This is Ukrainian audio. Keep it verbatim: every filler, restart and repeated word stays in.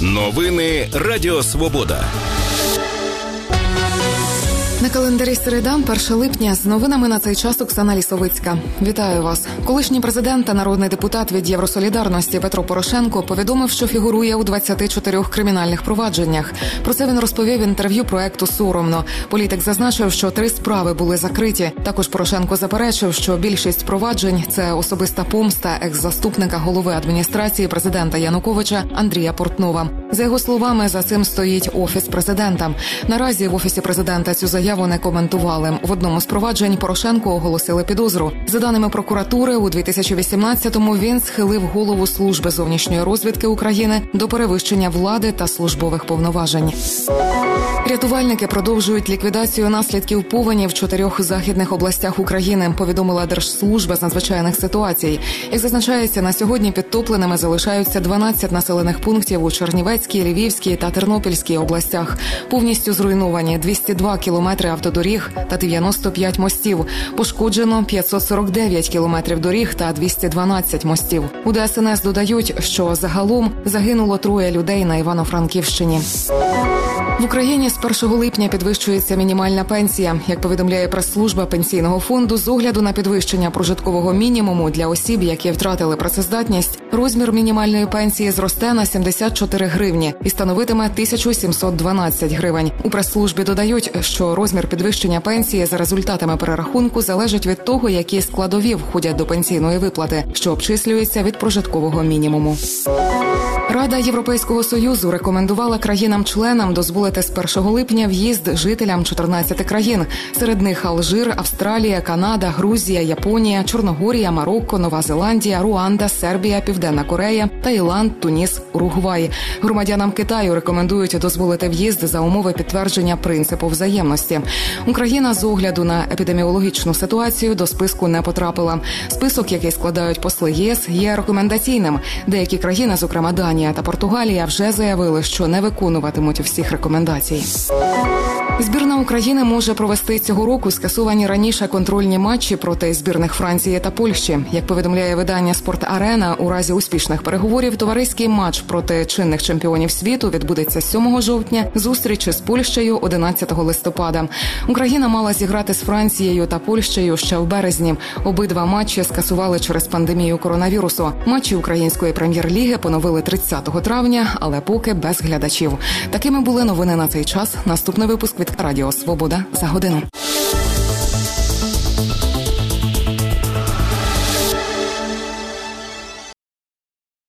Новини Радіо Свобода. На календарі середа, перше липня, з новинами на цей час Оксана Лісовицька. Вітаю вас. Колишній президент та народний депутат від Євросолідарності Петро Порошенко повідомив, що фігурує у двадцяти чотирьох кримінальних провадженнях. Про це він розповів в інтерв'ю проекту «Соромно». Політик зазначив, що три справи були закриті. Також Порошенко заперечив, що більшість проваджень – це особиста помста екс-заступника голови адміністрації президента Януковича Андрія Портнова. За його словами, за цим стоїть Офіс президента. Наразі в Офісі президента цю заяву не коментували. В одному з проваджень Порошенко оголосили підозру. За даними прокуратури, у дві тисячі вісімнадцятому він схилив голову Служби зовнішньої розвідки України до перевищення влади та службових повноважень. Рятувальники продовжують ліквідацію наслідків повені в чотирьох західних областях України, повідомила Держслужба з надзвичайних ситуацій. Як зазначається, на сьогодні підтопленими залишаються дванадцять населених пунктів у Чернівецькій, Львівській та Тернопільській областях. Повністю зруйновані двісті два кілометри автодоріг та дев'яносто п'ять мостів. Пошкоджено п'ятсот сорок дев'ять кілометрів доріг та двісті дванадцять мостів. У Де Ес Ен Ес додають, що загалом загинуло троє людей на Івано-Франківщині. В Україні з першого липня підвищується мінімальна пенсія. Як повідомляє прес-служба Пенсійного фонду, з огляду на підвищення прожиткового мінімуму для осіб, які втратили працездатність, розмір мінімальної пенсії зросте на сімдесят чотири гривні і становитиме тисячу сімсот дванадцять гривень. У прес-службі додають, що розмір підвищення пенсії за результатами перерахунку залежить від того, які складові входять до пенсійної виплати, що обчислюється від прожиткового мінімуму. Рада Європейського Союзу рекомендувала країнам-членам дозволити з першого липня в'їзд жителям чотирнадцяти країн. Серед них Алжир, Австралія, Канада, Грузія, Японія, Чорногорія, Марокко, Нова Зеландія, Руанда, Сербія, Південна Корея, Таїланд, Туніс, Уругвай. Громадянам Китаю рекомендують дозволити в'їзд за умови підтвердження принципу взаємності. Україна з огляду на епідеміологічну ситуацію до списку не потрапила. Список, який складають посли ЄС, є рекомендаційним. Деякі країни, зокрема Данія та Португалія, вже заявили, що не виконуватимуть всіх рекомендацій. Збірна України може провести цього року скасовані раніше контрольні матчі проти збірних Франції та Польщі. Як повідомляє видання «Спорт-Арена», у разі успішних переговорів товариський матч проти чинних чемпіонів світу відбудеться сьомого жовтня, зустріч з Польщею одинадцятого листопада. Україна мала зіграти з Францією та Польщею ще в березні. Обидва матчі скасували через пандемію коронавірусу. Матчі української прем'єр-ліги поновили тридцятого травня, але поки без глядачів. Такими були новини на цей час. Наступний випуск від Радіо Свобода за годину.